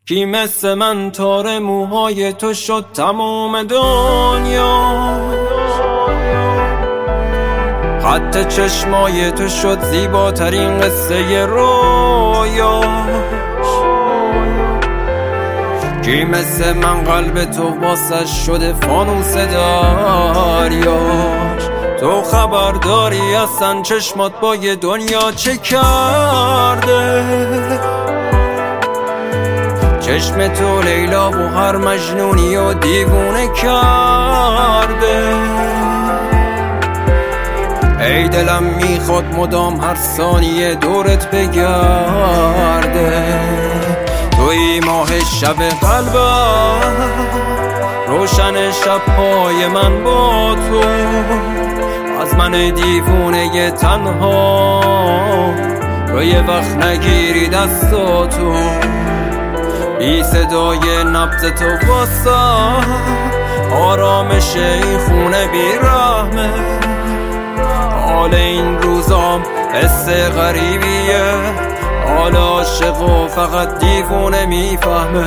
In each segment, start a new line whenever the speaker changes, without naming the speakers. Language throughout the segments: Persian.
کی مثل من تار موهای تو شد تموم دنیا، خط چشمای تو شد زیباترین قصه رویا، کی مثل من قلب تو واسه شده فانوس دریاش. تو خبر داری اصلا چشمات با یه دنیا چه کرده؟ چشم تو لیلا و هر مجنونی و دیوونه کرده. ای دلم میخواد مدام هر ثانیه دورت بگرده. توی ماه شب قلبم، روشن شب‌های من با تو، از من دیوونه تنها رو یه وقت نگیری دستاتو. بی صدای نبض تو واسه آرامش این خونه بی رحمه. حال این روزام حس غریبیه، حال عاشق و فقط دیوونه میفهمه.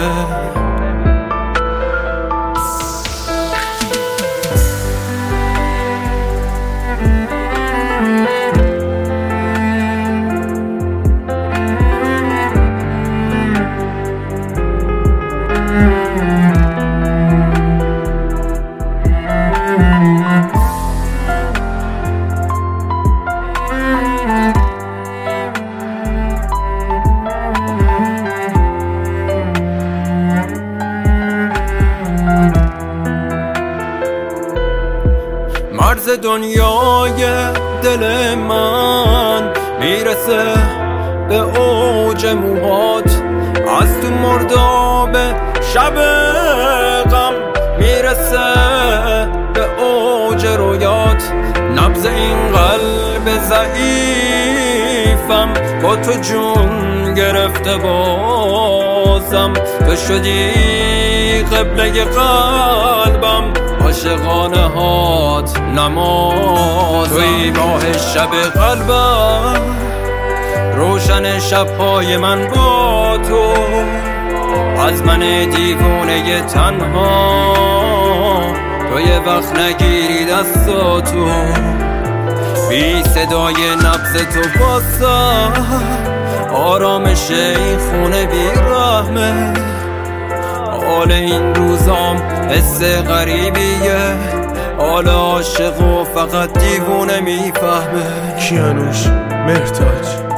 مرز دنیای دل من میرسه به اوج موهات، از تو مرداب شب غم میرسه به اوج رویات. نبض این قلب ضعیفم با تو جون گرفته بازم. تو شدی قبله قلبم، عاشقانه هات نمازم. توی ماه شب قلبم، روشن شب‌های من با تو، از من دیوونه تنها تو یه وقت نگیری دستاتو. بی صدای نبض تو واسه آرامش این خونه بی رحمه. حال این روزام حس غریبیه، حال عاشق و فقط دیوونه میفهمه.
کیانوش مهرتاج